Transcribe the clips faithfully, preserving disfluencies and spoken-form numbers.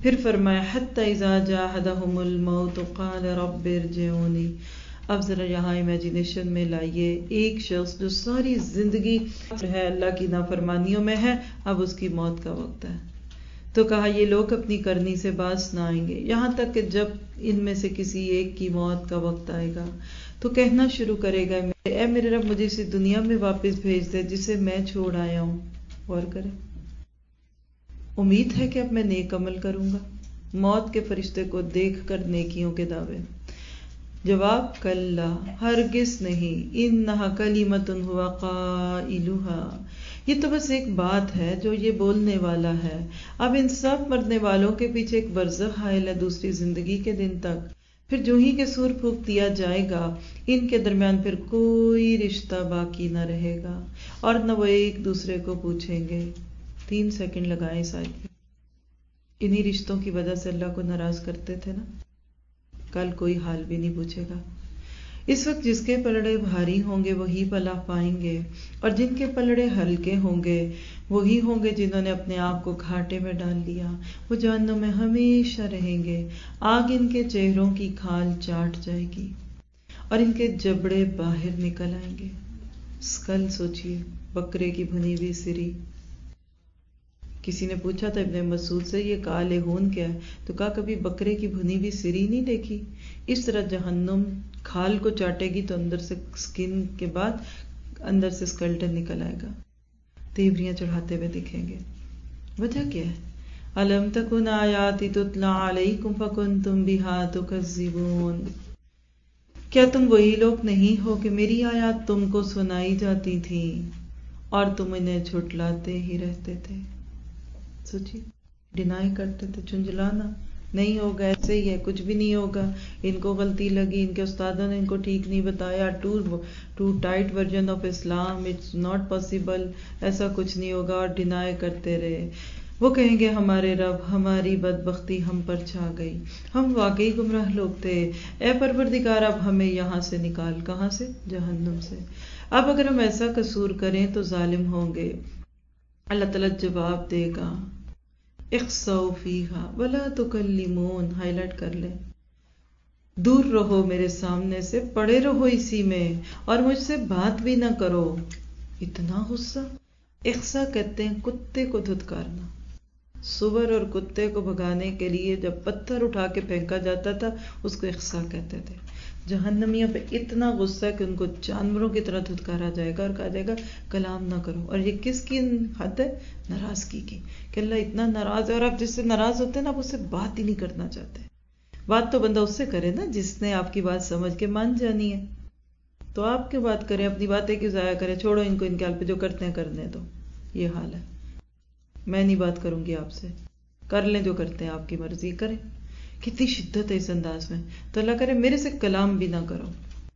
پھر فرمایا حتی اذا جاہدہم الموت قال رب ارجعونی. اب ذرا یہاں امیجینیشن میں لائیے ایک شخص جو ساری زندگی ہے اللہ کی نافرمانیوں میں ہے، اب اس کی موت کا وقت ہے. تو کہا یہ لوگ اپنی کرنی سے باز نہ آئیں گے، یہاں تک کہ جب ان میں سے کسی ایک کی موت کا وقت آئے گا تو کہنا شروع کرے گا اے میرے رب مجھے اسی دنیا میں واپس بھیج دے جسے میں چھوڑ آیا ہوں. غور کریں، امید ہے کہ اب میں نیک عمل کروں گا. موت کے فرشتے کو دیکھ کر نیکیوں کے دعوے. جواب کلا، ہرگز نہیں. انہا کلمۃ ہوا قائلھا، یہ تو بس ایک بات ہے جو یہ بولنے والا ہے. اب ان سب مرنے والوں کے پیچھے ایک برزخ حائل ہے دوسری زندگی کے دن تک. پھر جو ہی کے سور پھونک دیا جائے گا ان کے درمیان پھر کوئی رشتہ باقی نہ رہے گا اور نہ وہ ایک دوسرے کو پوچھیں گے. تین سیکنڈ لگائیں اس آیت پہ. انہی رشتوں کی وجہ سے اللہ کو ناراض کرتے تھے نا. کل کوئی حال بھی نہیں پوچھے گا. اس وقت جس کے پلڑے بھاری ہوں گے وہی پناہ پائیں گے، اور جن کے پلڑے ہلکے ہوں گے وہی ہوں گے جنہوں نے اپنے آپ کو گھاٹے میں ڈال لیا. وہ جہنم میں ہمیشہ رہیں گے. آگ ان کے چہروں کی کھال چاٹ جائے گی اور ان کے جبڑے باہر نکل آئیں گے. اسکل سوچئے، بکرے کی بھنی ہوئی سری. کسی نے پوچھا تھا ابن مسعود سے یہ کالے ہون کیا ہے، تو کہا کبھی بکرے کی بھنی ہوئی سری نہیں دیکھی؟ اس طرح جہنم کھال کو چاٹے گی تو اندر سے سکن کے بعد اندر سے سکلٹن نکل آئے گا، تیوریاں چڑھاتے ہوئے دکھیں گے. وجہ کیا ہے؟ الم تکن آیاتی تتلی علیکم فکنتم بہا تکذبون. کیا تم وہی لوگ نہیں ہو کہ میری آیات تم کو سنائی جاتی تھی اور تم انہیں جھٹلاتے ہی رہتے تھے؟ سوچی، ڈینائی کرتے تھے، چنجلانا نہیں ہوگا، ایسے ہی ہے، کچھ بھی نہیں ہوگا، ان کو غلطی لگی، ان کے استادوں نے ان کو ٹھیک نہیں بتایا، too too tight version of Islam, it's not possible, ایسا کچھ نہیں ہوگا، اور ڈینائی کرتے رہے. وہ کہیں گے ہمارے رب ہماری بدبختی ہم پر چھا گئی، ہم واقعی گمراہ لوگ تھے، اے پروردگار اب ہمیں یہاں سے نکال. کہاں سے؟ جہنم سے. اب اگر ہم ایسا قصور کریں تو ظالم ہوں گے. اللہ تعالیٰ جواب دے گا اخسؤ فیہا ولا تکلمون. ہائی لائٹ کر لیں، دور رہو میرے سامنے سے، پڑے رہو اسی میں اور مجھ سے بات بھی نہ کرو. اتنا غصہ. اخسا کہتے ہیں کتے کو دھتکارنا. سور اور کتے کو بھگانے کے لیے جب پتھر اٹھا کے پھینکا جاتا تھا اس کو اخسا کہتے تھے. جہنمیوں پہ اتنا غصہ ہے کہ ان کو جانوروں کی طرح دھتکارا جائے گا اور کہا جائے گا کلام نہ کرو. اور یہ کس کی حد ہے؟ ناراضگی کی، کہ اللہ اتنا ناراض ہے اور آپ جس سے ناراض ہوتے ہیں نا آپ اس سے بات ہی نہیں کرنا چاہتے. بات تو بندہ اس سے کرے نا جس نے آپ کی بات سمجھ کے مان جانی ہے. تو آپ کیوں بات کریں، اپنی باتیں کیوں ضائع کریں؟ چھوڑو ان کو، ان کے حال پہ جو کرتے ہیں کرنے دو. یہ حال ہے. میں نہیں بات کروں گی آپ سے، کر لیں جو کرتے ہیں، آپ کی مرضی کریں. کتنی شدت ہے اس انداز میں. تو اللہ کرے میرے سے کلام بھی نہ کرو.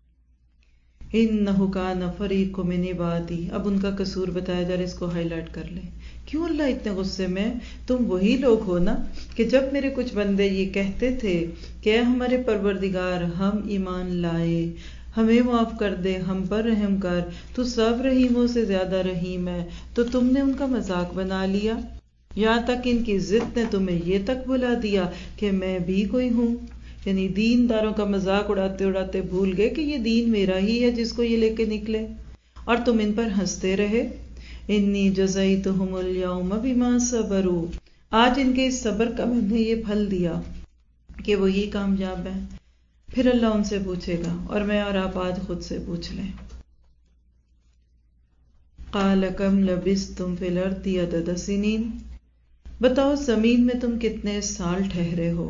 انہ کان فریق من عبادی. اب ان کا قصور بتایا جا رہا ہے، اس کو ہائی لائٹ کر لیں. کیوں اللہ اتنے غصے میں؟ تم وہی لوگ ہو نا کہ جب میرے کچھ بندے یہ کہتے تھے کہ اے ہمارے پروردگار ہم ایمان لائے، ہمیں معاف کر دے، ہم پر رحم کر، تو سب رحیموں سے زیادہ رحیم ہے، تو تم نے ان کا مذاق بنا لیا. یہاں تک ان کی ضد نے تمہیں یہ تک بلا دیا کہ میں بھی کوئی ہوں. یعنی دین داروں کا مذاق اڑاتے اڑاتے بھول گئے کہ یہ دین میرا ہی ہے جس کو یہ لے کے نکلے، اور تم ان پر ہنستے رہے. انی جزیتہم الیوم بما صبروا. آج ان کے اس صبر کا میں نے یہ پھل دیا کہ وہی کامیاب ہیں. پھر اللہ ان سے پوچھے گا، اور میں اور آپ آج خود سے پوچھ لیں. قال کم لبثتم فی الارض عدد سنین. بتاؤ زمین میں تم کتنے سال ٹھہرے ہو؟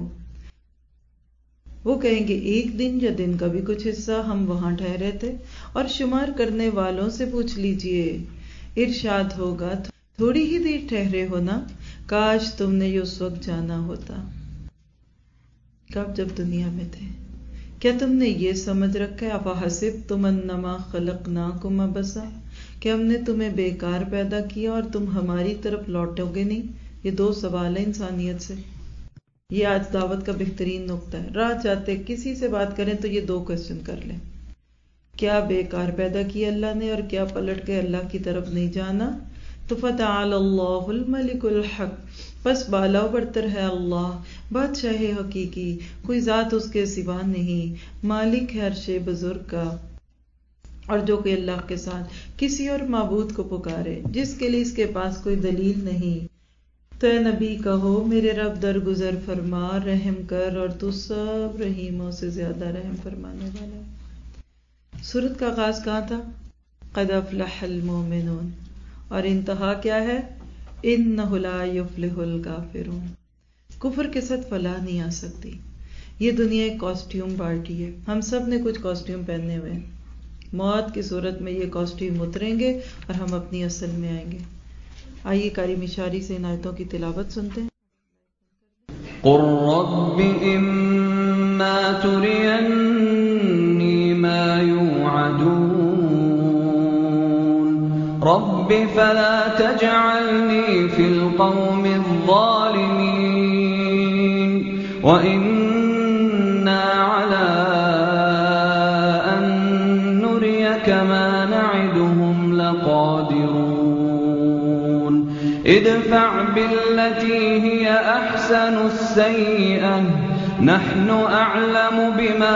وہ کہیں گے ایک دن یا دن کا بھی کچھ حصہ ہم وہاں ٹھہرے تھے. اور شمار کرنے والوں سے پوچھ لیجئے. ارشاد ہوگا تھوڑی ہی دیر ٹھہرے ہو نا، کاش تم نے یہ اس وقت جانا ہوتا. کب؟ جب دنیا میں تھے. کیا تم نے یہ سمجھ رکھا ہے افحسبتم انما خلقناکم عبثا، کہ ہم نے تمہیں بیکار پیدا کیا اور تم ہماری طرف لوٹو گے نہیں؟ یہ دو سوال ہیں انسانیت سے. یہ آج دعوت کا بہترین نقطہ ہے. راہ چاہتے کسی سے بات کریں تو یہ دو کوشچن کر لیں. کیا بیکار پیدا کیا اللہ نے، اور کیا پلٹ کے اللہ کی طرف نہیں جانا؟ तो फ़तअल्लाहुल मलिकुल हक़, बस बाला बरतर है अल्लाह, बादशाह हकीकी, कोई ज़ात उसके सिवा नहीं, मालिक है अर्शे बुजुर्ग का। और जो कोई अल्लाह के साथ किसी और माबूद को पुकारे जिसके लिए इसके पास कोई दलील नहीं, तो ए नबी कहो मेरे रब दरगुजर फरमा, रहम कर, और तू सब रहीमों से ज्यादा रहम फरमाने वाला। सूरत का आगाज कहाँ था? क़द अफ़लहल मोमिनून, और इंतहा क्या है? इन्नहु ला युफ़्लिहुल काफ़िरून। कुफर के साथ फलाह नहीं आ सकती। ये दुनिया एक कॉस्ट्यूम पार्टी है, हम सब ने कुछ कॉस्ट्यूम पहने हुए हैं। मौत की सूरत में ये कॉस्ट्यूम उतरेंगे और हम अपनी असल में आएंगे। आइए कारी मिशारी से इन आयतों की तिलावत सुनते हैं। क़ुर रब्बि इम्मा तुरियन्नी मा युअदून रब्बि फला तजअलनी फिल क़ौमिज़ ज़ालिमीन व इन्ना अला अन नुरियका मा नअिदुहुम लक़ादिरून इदफ़अ बिल्लती हिय अहसनु अस्सय्यअह नहनु अअलमु बिमा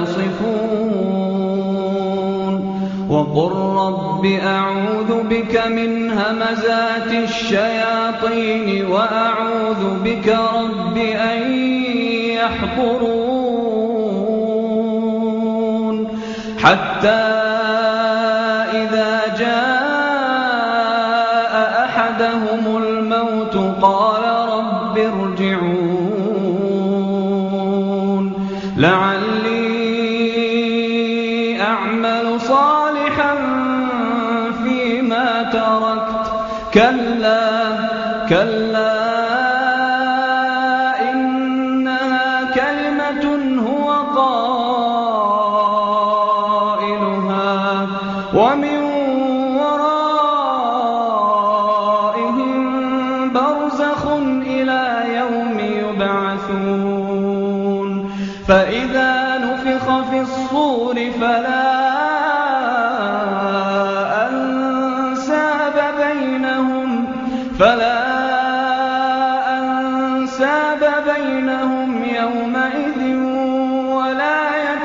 यसिफून वक़ुर रब्बि अऊज़ु बिका मिन हमज़ाति अश्शयातीन व अऊज़ु बिका रब्बि अन यहज़ुरून हत्ता इज़ा जाअ अहदहुमुल मौत क़ाल रब्बि इरजिऊन लअल्ली अअमलु सालिहन फ़ीमा तरक्त कल्ला कल्ला इन्नहा कलिमतुन हुव क़ाइलुहा व मिन वराइहिम बरज़ख़ुन इला यौमि युबअसून फ़इज़ा नुफ़िख़ फ़िस्सूरि फ़ला أنساب بينهم فلا أنساب بينهم يومئذ ولا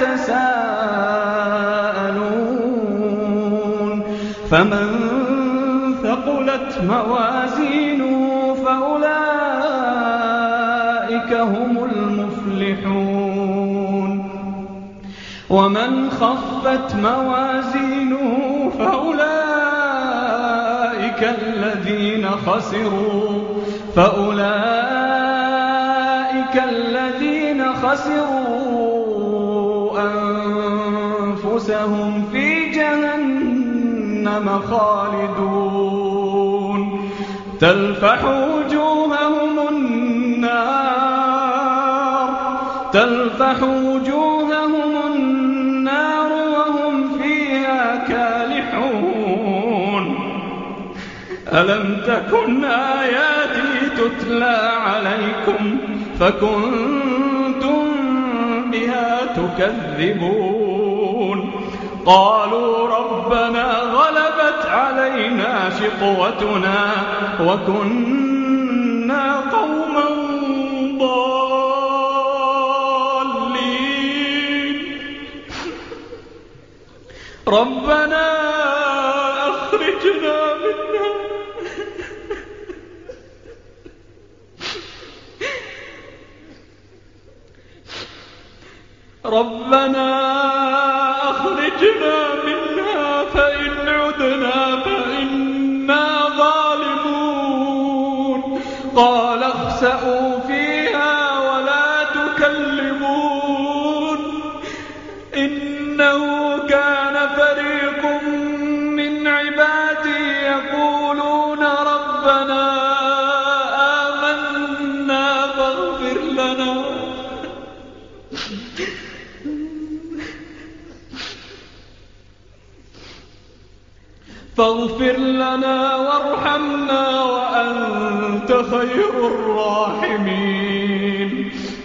يتساءلون فمن ثقلت موازينه فأولئك هم المفلحون ومن خفت موازينه فأولئك الذين خسروا فأولئك الذين خسروا أنفسهم في جهنم خالدون تلفح وجوههم النار تلفح وجوههم النار وهم فيها كالحون ألم تكن آياتي تتلى عليكم فكنتم بها تكذبون قالوا ربنا غلبت علينا شقوتنا وكنا قوما ضالين ربنا أخرجنا منها ربنا أخرجنا منها فإن عدنا فإنا ظالمون قال اخسئوا فيها ولا تكلمون إنه كان فريق من عبادي يقولون ربنا آمنا فاغفر لنا فاغفر لنا وارحمنا وأنت خير الراحمين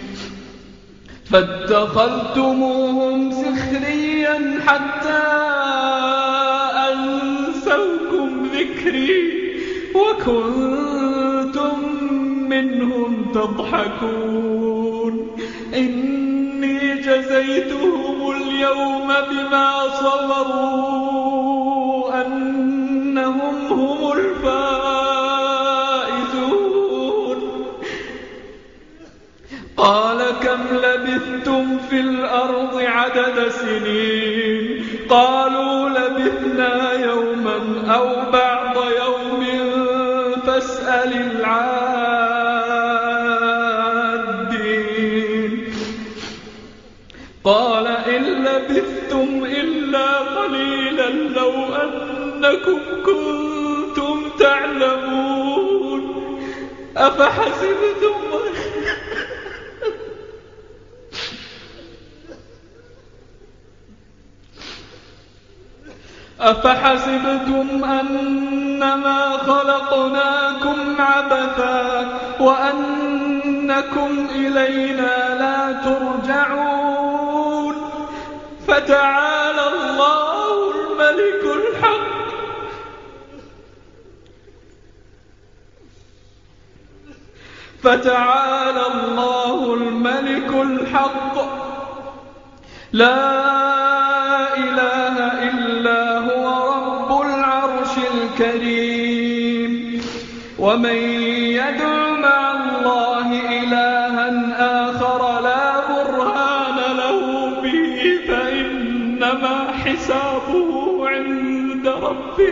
فاتخذتموهم سخريا حتى أنسوكم ذكري وكنتم منهم تضحكون إني جزيتهم اليوم بما صبروا أنهم هم الفائزون قال كم لبثتم في الأرض عدد سنين قالوا لبثنا يوما أو بعض يوم فاسأل العادين قال إن لبثتم إلا قليلا لو أنكم كنتم تعلمون أفحسبتم أفحسبتم أنما خلقناكم عبثا وأنكم إلينا لا ترجعون فتعالى الله الملك الحق فتعالى الله الملك الحق لا إله إلا هو رب العرش الكريم ومن يدع مع الله إلها آخر لا برهان له به فإنما حسابه عند ربه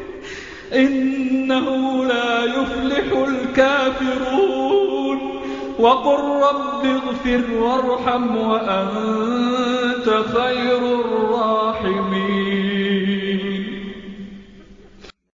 إنه لا يفلح الكافرون وقل رب اغفر وارحم وأنت خير الراحمين